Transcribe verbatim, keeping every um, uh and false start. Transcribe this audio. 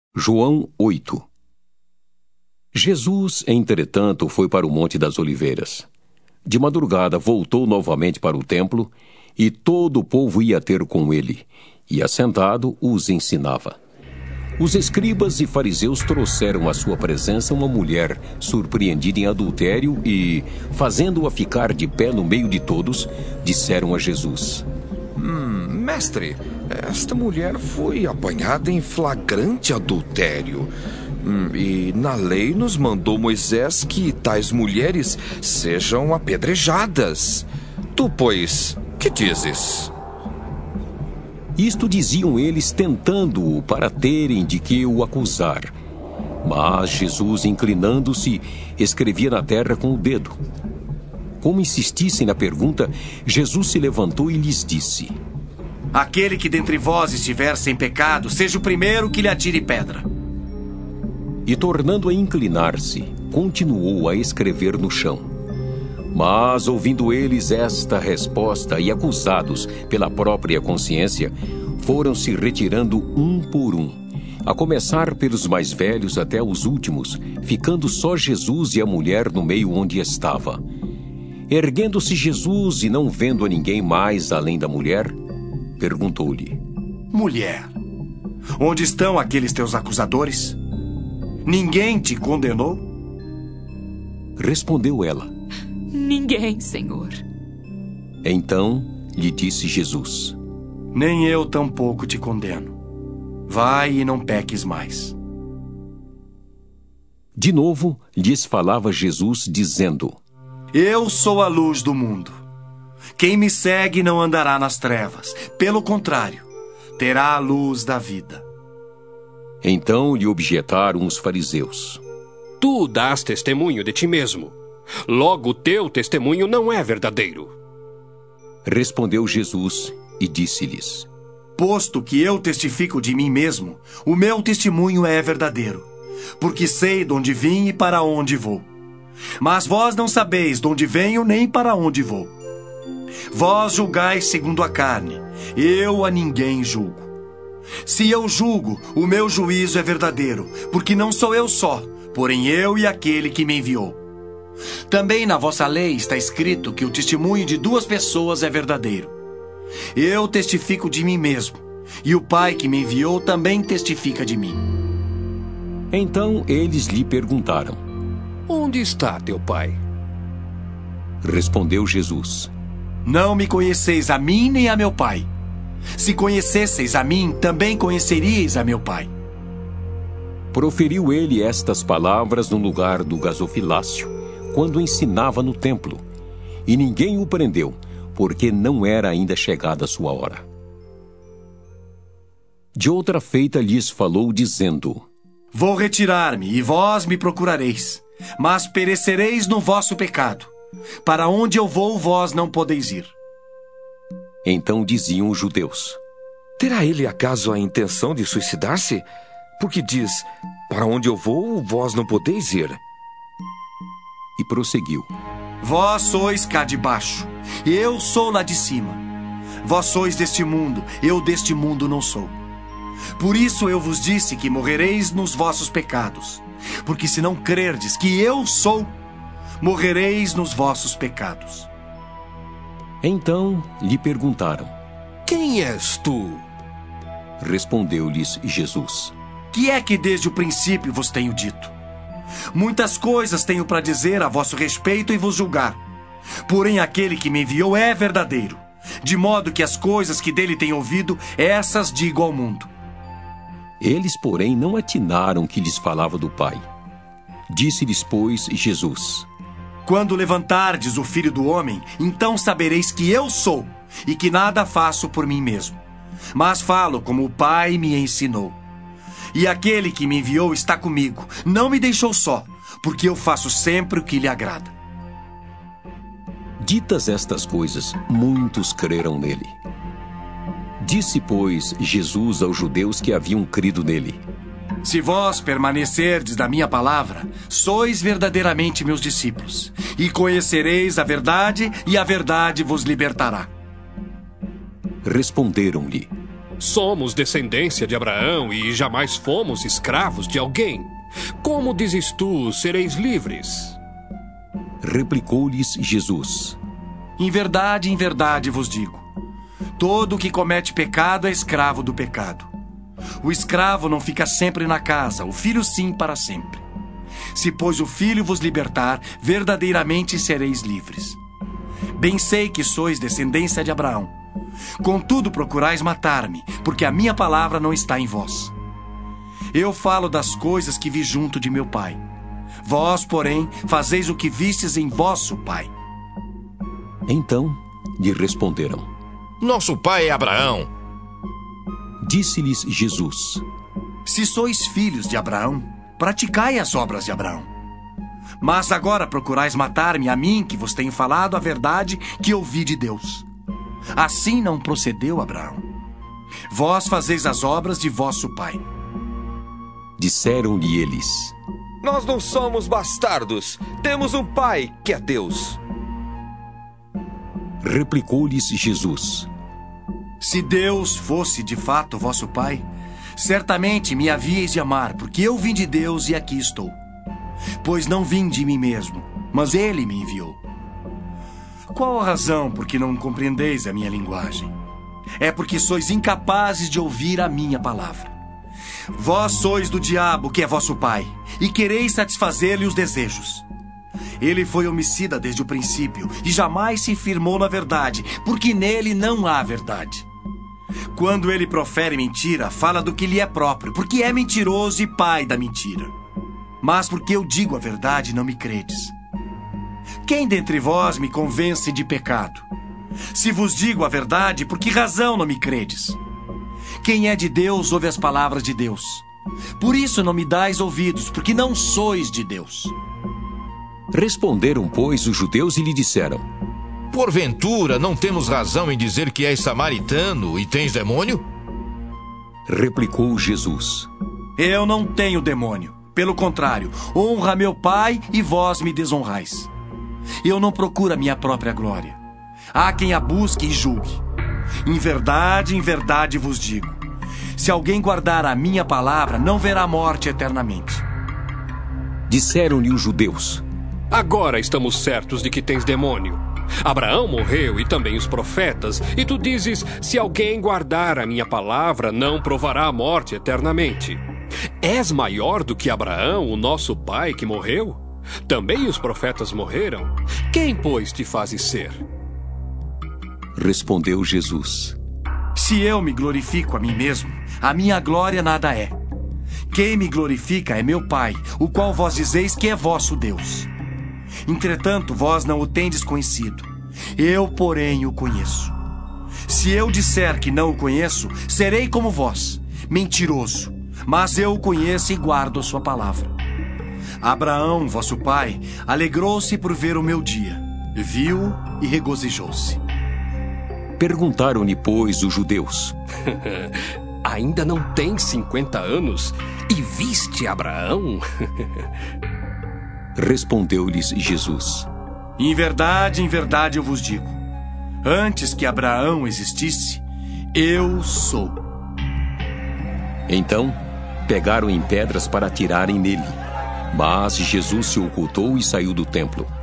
João oito. Jesus, entretanto, foi para o Monte das Oliveiras. De madrugada voltou novamente para o templo, e todo o povo ia ter com ele, e assentado os ensinava. Os escribas e fariseus trouxeram à sua presença uma mulher surpreendida em adultério e, fazendo-a ficar de pé no meio de todos, disseram a Jesus: Hum, mestre, esta mulher foi apanhada em flagrante adultério. Hum, e na lei nos mandou Moisés que tais mulheres sejam apedrejadas. Tu, pois, que dizes? Isto diziam eles, tentando-o para terem de que o acusar. Mas Jesus, inclinando-se, escrevia na terra com o dedo. Como insistissem na pergunta, Jesus se levantou e lhes disse: Aquele que dentre vós estiver sem pecado, seja o primeiro que lhe atire pedra. E tornando a inclinar-se, continuou a escrever no chão. Mas, ouvindo eles esta resposta e acusados pela própria consciência, foram se retirando um por um, a começar pelos mais velhos até os últimos, ficando só Jesus e a mulher no meio onde estava. Erguendo-se Jesus e não vendo a ninguém mais além da mulher, perguntou-lhe: Mulher, onde estão aqueles teus acusadores? Ninguém te condenou? Respondeu ela: Ninguém, Senhor. Então lhe disse Jesus: Nem eu tampouco te condeno. Vai e não peques mais. De novo lhes falava Jesus, dizendo: Eu sou a luz do mundo. Quem me segue não andará nas trevas. Pelo contrário, terá a luz da vida. Então lhe objetaram os fariseus: Tu dás testemunho de ti mesmo. Logo, teu testemunho não é verdadeiro. Respondeu Jesus e disse-lhes: Posto que eu testifico de mim mesmo, o meu testemunho é verdadeiro, porque sei de onde vim e para onde vou. Mas vós não sabeis de onde venho nem para onde vou. Vós julgais segundo a carne, eu a ninguém julgo. Se eu julgo, o meu juízo é verdadeiro, porque não sou eu só, porém eu e aquele que me enviou. Também na vossa lei está escrito que o testemunho de duas pessoas é verdadeiro. Eu testifico de mim mesmo, e o Pai que me enviou também testifica de mim. Então eles lhe perguntaram: Onde está teu pai? Respondeu Jesus: Não me conheceis a mim nem a meu Pai. Se conhecesseis a mim, também conheceríeis a meu Pai. Proferiu ele estas palavras no lugar do gasofilácio, quando ensinava no templo, e ninguém o prendeu, porque não era ainda chegada a sua hora. De outra feita lhes falou, dizendo: Vou retirar-me, e vós me procurareis, mas perecereis no vosso pecado. Para onde eu vou, vós não podeis ir. Então diziam os judeus: Terá ele acaso a intenção de suicidar-se? Porque diz: Para onde eu vou, vós não podeis ir. E prosseguiu: Vós sois cá de baixo, eu sou lá de cima. Vós sois deste mundo, eu deste mundo não sou. Por isso eu vos disse que morrereis nos vossos pecados. Porque se não crerdes que eu sou, morrereis nos vossos pecados. Então lhe perguntaram: Quem és tu? Respondeu-lhes Jesus: Que é que desde o princípio vos tenho dito? Muitas coisas tenho para dizer a vosso respeito e vos julgar. Porém aquele que me enviou é verdadeiro, de modo que as coisas que dele tenho ouvido, essas digo ao mundo. Eles, porém, não atinaram que lhes falava do Pai. Disse-lhes, pois, Jesus: Quando levantardes o Filho do Homem, então sabereis que eu sou, e que nada faço por mim mesmo, mas falo como o Pai me ensinou. E aquele que me enviou está comigo, não me deixou só, porque eu faço sempre o que lhe agrada. Ditas estas coisas, muitos creram nele. Disse, pois, Jesus aos judeus que haviam crido nele: Se vós permanecerdes na minha palavra, sois verdadeiramente meus discípulos, e conhecereis a verdade, e a verdade vos libertará. Responderam-lhe: Somos descendência de Abraão e jamais fomos escravos de alguém. Como dizes tu, sereis livres? Replicou-lhes Jesus: Em verdade, em verdade vos digo, todo o que comete pecado é escravo do pecado. O escravo não fica sempre na casa, o filho sim para sempre. Se, pois, o filho vos libertar, verdadeiramente sereis livres. Bem sei que sois descendência de Abraão. Contudo, procurais matar-me, porque a minha palavra não está em vós. Eu falo das coisas que vi junto de meu pai. Vós, porém, fazeis o que vistes em vosso pai. Então lhe responderam: Nosso pai é Abraão. Disse-lhes Jesus: Se sois filhos de Abraão, praticai as obras de Abraão. Mas agora procurais matar-me, a mim, que vos tenho falado a verdade que ouvi de Deus. Assim não procedeu Abraão. Vós fazeis as obras de vosso pai. Disseram-lhe eles: Nós não somos bastardos. Temos um pai, que é Deus. Replicou-lhes Jesus: Se Deus fosse de fato vosso pai, certamente me havíeis de amar, porque eu vim de Deus e aqui estou. Pois não vim de mim mesmo, mas ele me enviou. Qual a razão por que não compreendeis a minha linguagem? É porque sois incapazes de ouvir a minha palavra. Vós sois do diabo, que é vosso pai, e quereis satisfazer-lhe os desejos. Ele foi homicida desde o princípio e jamais se firmou na verdade, porque nele não há verdade. Quando ele profere mentira, fala do que lhe é próprio, porque é mentiroso e pai da mentira. Mas porque eu digo a verdade, não me credes. Quem dentre vós me convence de pecado? Se vos digo a verdade, por que razão não me credes? Quem é de Deus ouve as palavras de Deus. Por isso não me dais ouvidos, porque não sois de Deus. Responderam, pois, os judeus e lhe disseram: Porventura não temos razão em dizer que és samaritano e tens demônio? Replicou Jesus: Eu não tenho demônio. Pelo contrário, honra meu Pai e vós me desonrais. Eu não procuro a minha própria glória. Há quem a busque e julgue. Em verdade, em verdade vos digo, se alguém guardar a minha palavra, não verá morte eternamente. Disseram-lhe os judeus: Agora estamos certos de que tens demônio. Abraão morreu e também os profetas, e tu dizes, se alguém guardar a minha palavra, não provará a morte eternamente. És maior do que Abraão, o nosso pai, que morreu? Também os profetas morreram. Quem, pois, te fazes ser? Respondeu Jesus: Se eu me glorifico a mim mesmo, a minha glória nada é. Quem me glorifica é meu Pai, o qual vós dizeis que é vosso Deus. Entretanto, vós não o tendes conhecido. Eu, porém, o conheço. Se eu disser que não o conheço, serei como vós, mentiroso. Mas eu o conheço e guardo a sua palavra. Abraão, vosso pai, alegrou-se por ver o meu dia. Viu e regozijou-se. Perguntaram-lhe, pois, os judeus: Ainda não tens cinquenta anos e viste Abraão? Respondeu-lhes Jesus: Em verdade, em verdade eu vos digo, antes que Abraão existisse, eu sou. Então pegaram em pedras para atirarem nele. Mas Jesus se ocultou e saiu do templo.